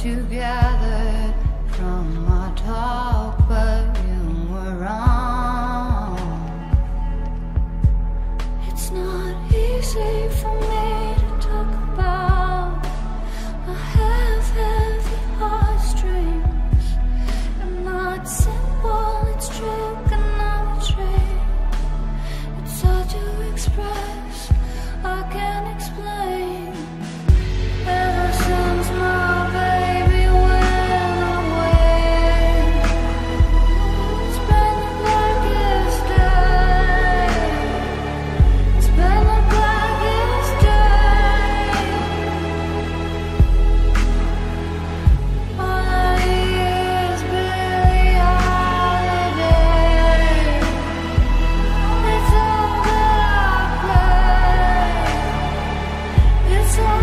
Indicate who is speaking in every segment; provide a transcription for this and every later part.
Speaker 1: you gathered from our talk, but you were wrong. It's not easy for me to talk about. I have heavy heartstrings. I'm not simple, it's trigonometry. It's hard to express, I can't explain. Ever since my baby went away, it's been the blackest day. It's been the blackest day. All I hear is Billie Holiday. It's all that I play. It's all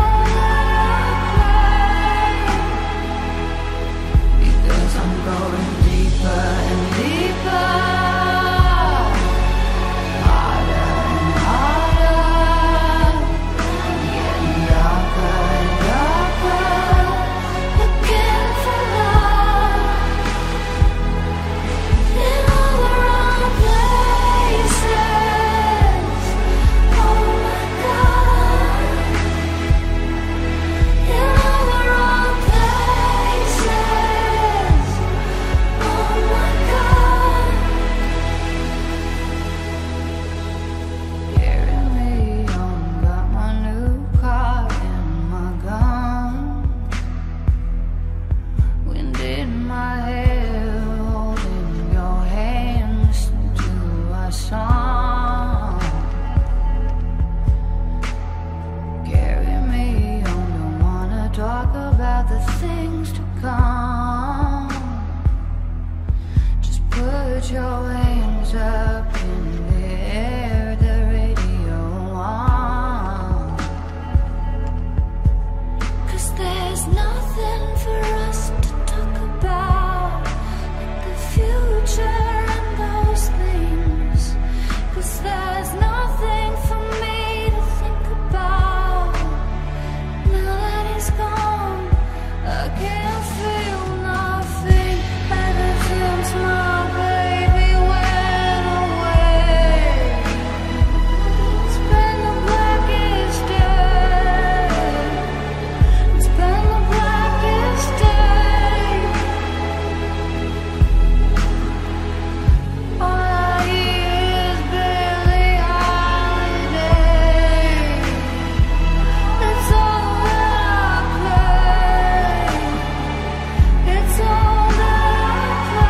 Speaker 1: because I'm going deeper and deeper, harder and harder, getting darker and darker, looking for love in all the wrong places. Oh my God, in all the wrong places. Oh my God. Hearing me on, got my new car and my gun. Wind in my hair, holding your hand, listening to our song. Carry me on, don't wanna talk about the things to come. Just put your hands up in the air, the radio on. 'Cause there's nothing for us to talk about, like the future and those things. 'Cause there's nothing for me to think about. Now that he's gone, I can't feel nothing. Ever since my baby went away, it's been the blackest day. It's been the blackest day. All I hear is Billie Holiday. It's all that I play. It's all that I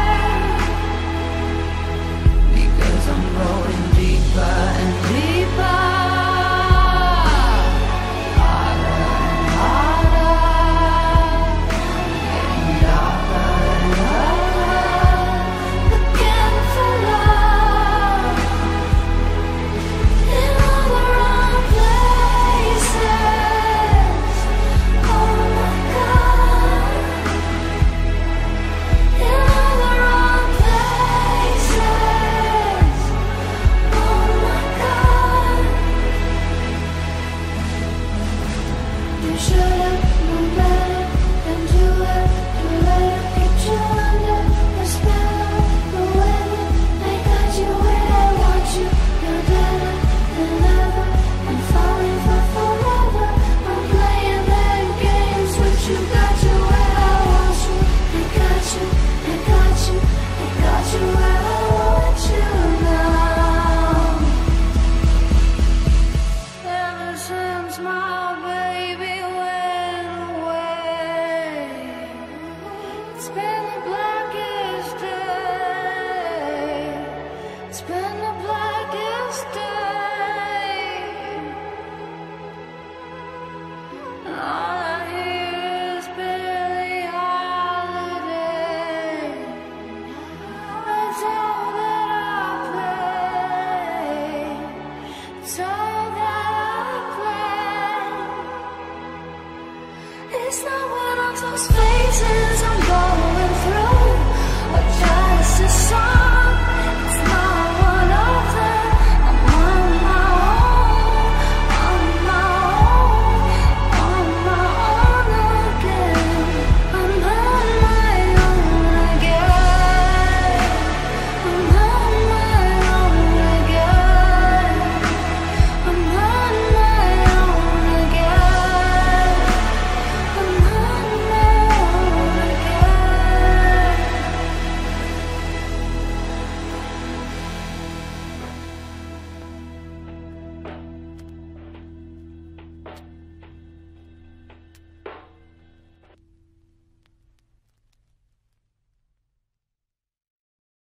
Speaker 1: play. Because I'm going deeper and deeper, harder and harder, getting darker and darker, looking for love in all the wrong places. Oh my God, in all the wrong places. Oh my God. You should have known better than to let you get you under the spell of the wind. I got you where I want you. You're better than ever. I'm falling for forever. I'm playing their games with you. Got you where I want you. I got you, I got you, I got you where I want you now. Ever since my baby went away, it's been a black